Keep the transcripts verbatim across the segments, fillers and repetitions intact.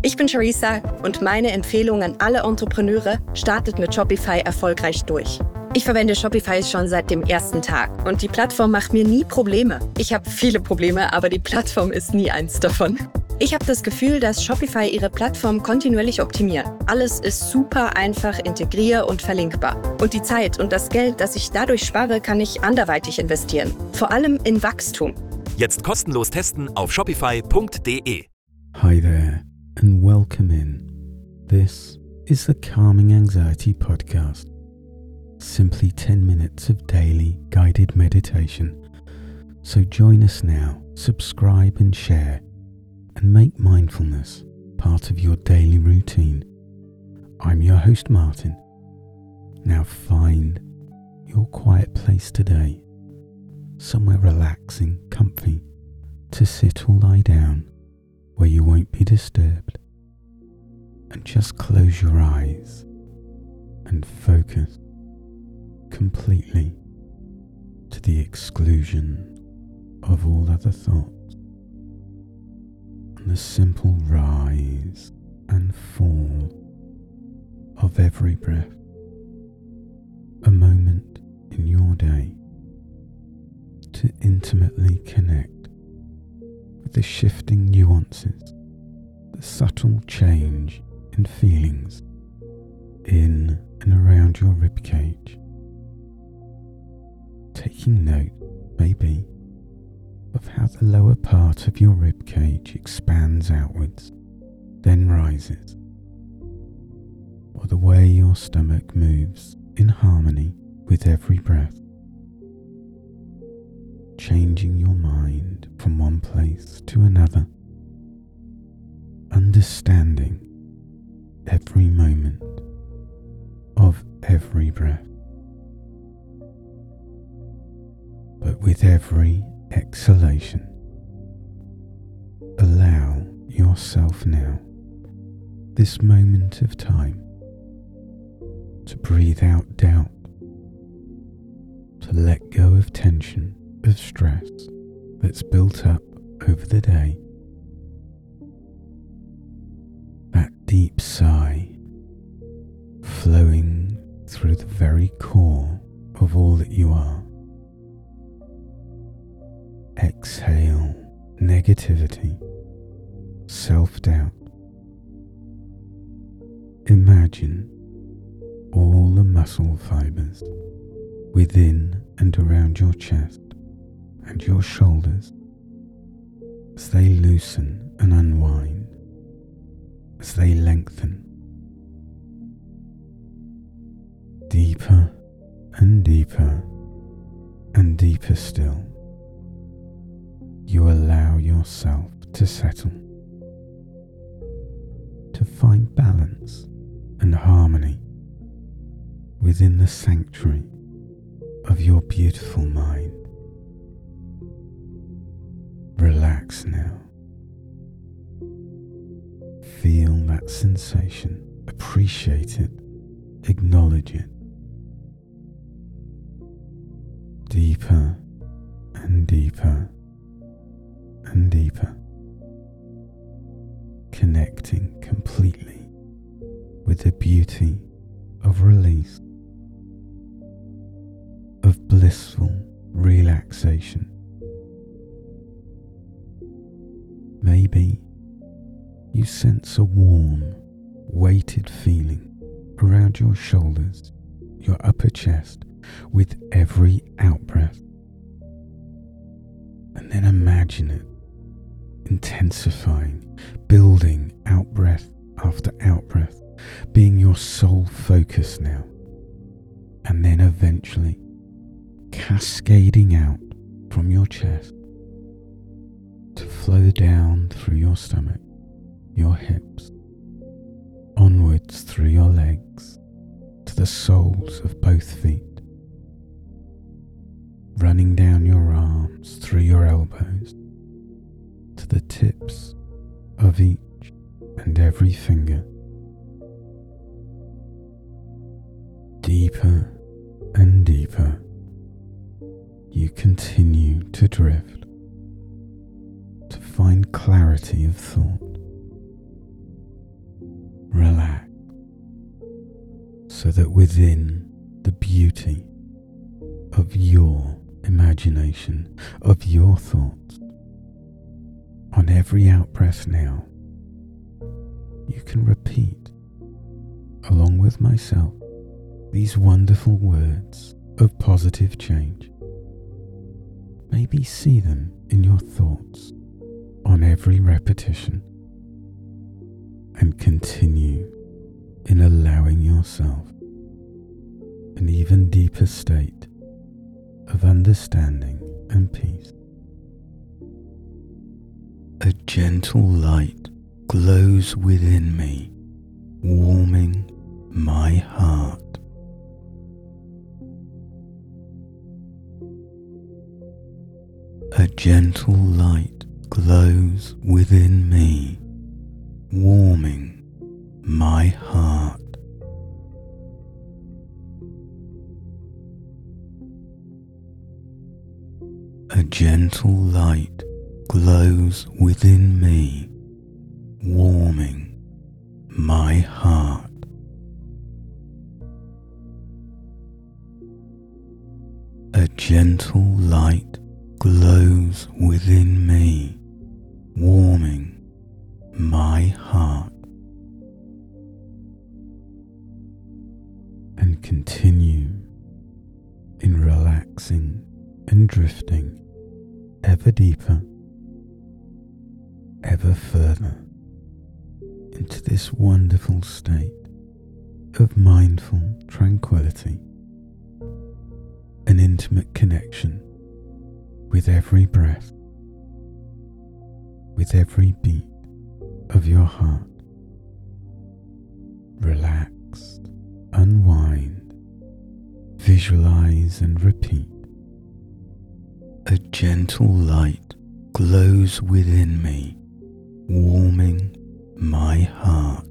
Ich bin Charissa und meine Empfehlung an alle Entrepreneure: startet mit Shopify erfolgreich durch. Ich verwende Shopify schon seit dem ersten Tag und die Plattform macht mir nie Probleme. Ich habe viele Probleme, aber die Plattform ist nie eins davon. Ich habe das Gefühl, dass Shopify ihre Plattform kontinuierlich optimiert. Alles ist super einfach integrier- und verlinkbar. Und die Zeit und das Geld, das ich dadurch spare, kann ich anderweitig investieren. Vor allem in Wachstum. Jetzt kostenlos testen auf shopify punkt de. Hi there and welcome in. This is the Calming Anxiety Podcast. Simply ten minutes of daily guided meditation. So join us now, subscribe and share, and make mindfulness part of your daily routine. I'm your host Martin. Now find your quiet place today, somewhere relaxing, comfy, to sit or lie down where you won't be disturbed, and just close your eyes and focus completely to the exclusion of all other thoughts and the simple rise and fall of every breath. A moment in your day to intimately connect with the shifting nuances, the subtle change in feelings in and around your ribcage. Taking note, maybe, of how the lower part of your ribcage expands outwards, then rises, or the way your stomach moves in harmony with every breath, changing your mind from one place to another, understanding every moment of every breath. But with every exhalation, allow yourself now, this moment of time, to breathe out doubt, to let go of tension, of stress that's built up over the day. That deep sigh flowing through the very core of all that you are. Exhale negativity, self-doubt. Imagine all the muscle fibers within and around your chest and your shoulders as they loosen and unwind, as they lengthen. Deeper and deeper and deeper still, you allow yourself to settle, to find balance and harmony within the sanctuary of your beautiful mind. Relax now. Feel that sensation, appreciate it, acknowledge it. Deeper and deeper and deeper, connecting completely with the beauty of release, of blissful relaxation. Maybe you sense a warm, weighted feeling around your shoulders, your upper chest, with every out-breath. And then imagine it intensifying, building out-breath after out-breath, being your sole focus now, and then eventually cascading out from your chest to flow down through your stomach, your hips, onwards through your legs to the soles of both feet, running down your arms through your elbows to the tips of each and every finger. Deeper and deeper, you continue to drift, to find clarity of thought, so that within the beauty of your imagination, of your thoughts, on every out-breath now, you can repeat, along with myself, these wonderful words of positive change. Maybe see them in your thoughts on every repetition, and continue in allowing yourself an even deeper state of understanding and peace. A gentle light glows within me, warming my heart. A gentle light glows within me, warming my heart. A gentle light glows within me, warming my heart. A gentle light glows within me, warming my heart. And continue in relaxing and drifting ever deeper, ever further into this wonderful state of mindful tranquility, an intimate connection with every breath, with every beat of your heart. Relaxed, unwind, visualize and repeat. A gentle light glows within me, warming my heart.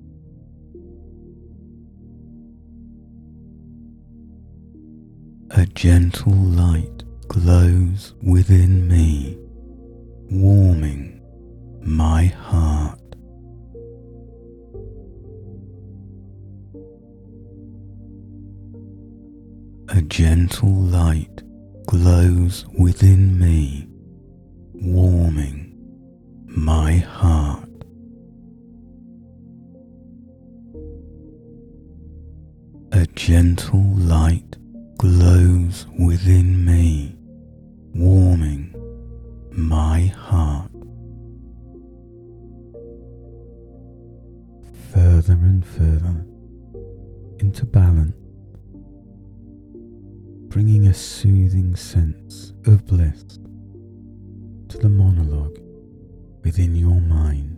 A gentle light glows within me, warming my heart. A gentle light glows within me, warming my heart. A gentle light glows within me, warming my heart. Further and further into balance, bringing a soothing sense of bliss to the monologue within your mind.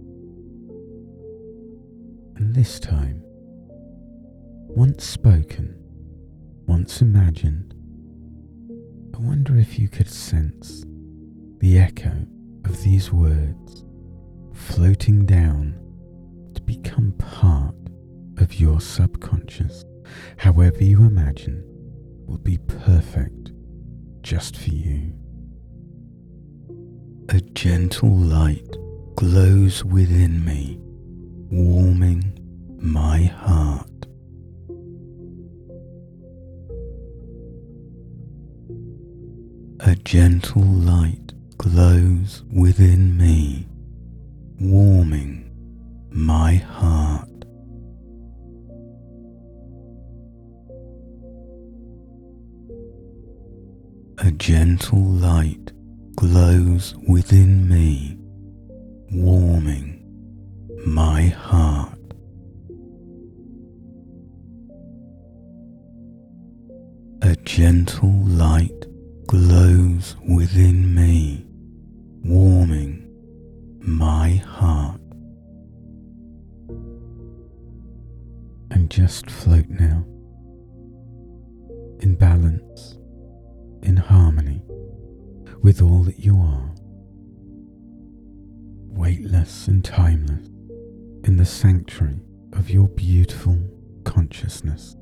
And this time, once spoken, once imagined, I wonder if you could sense the echo of these words floating down to become part of your subconscious, however you imagine will be perfect just for you. A gentle light glows within me, warming my heart. A gentle light glows within me, warming my heart. A gentle light glows within me, warming my heart. A gentle light glows within me, warming my heart. And just float now, in balance, in harmony with all that you are, weightless and timeless in the sanctuary of your beautiful consciousness,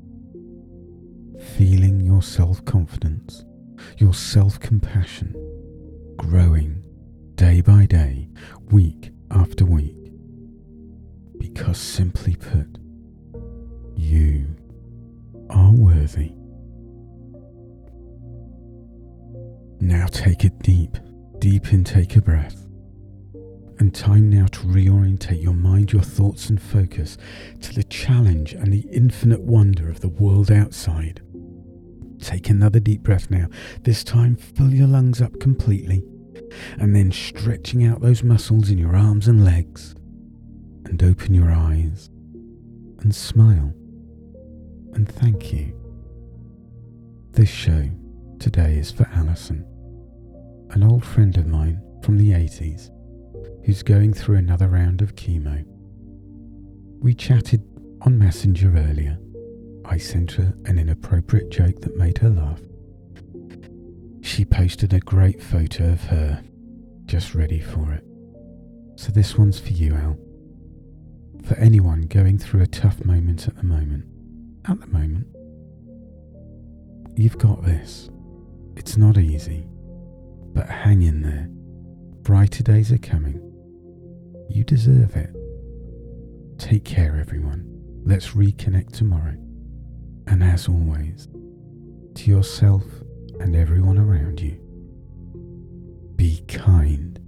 feeling your self-confidence, your self-compassion growing day by day, week after week, because simply put, You are worthy. Now take a deep, deep intake, a breath. And time now to reorientate your mind, your thoughts and focus to the challenge and the infinite wonder of the world outside. Take another deep breath now. This time fill your lungs up completely and then stretching out those muscles in your arms and legs, and open your eyes and smile and thank you. This show today is for Alison, an old friend of mine from the eighties who's going through another round of chemo. We chatted on Messenger earlier. I sent her an inappropriate joke that made her laugh. She posted a great photo of her, just ready for it. So this one's for you, Al. For anyone going through a tough moment at the moment. At the moment. You've got this. It's not easy. But hang in there. Brighter days are coming. You deserve it. Take care, everyone. Let's reconnect tomorrow. And as always, to yourself and everyone around you, be kind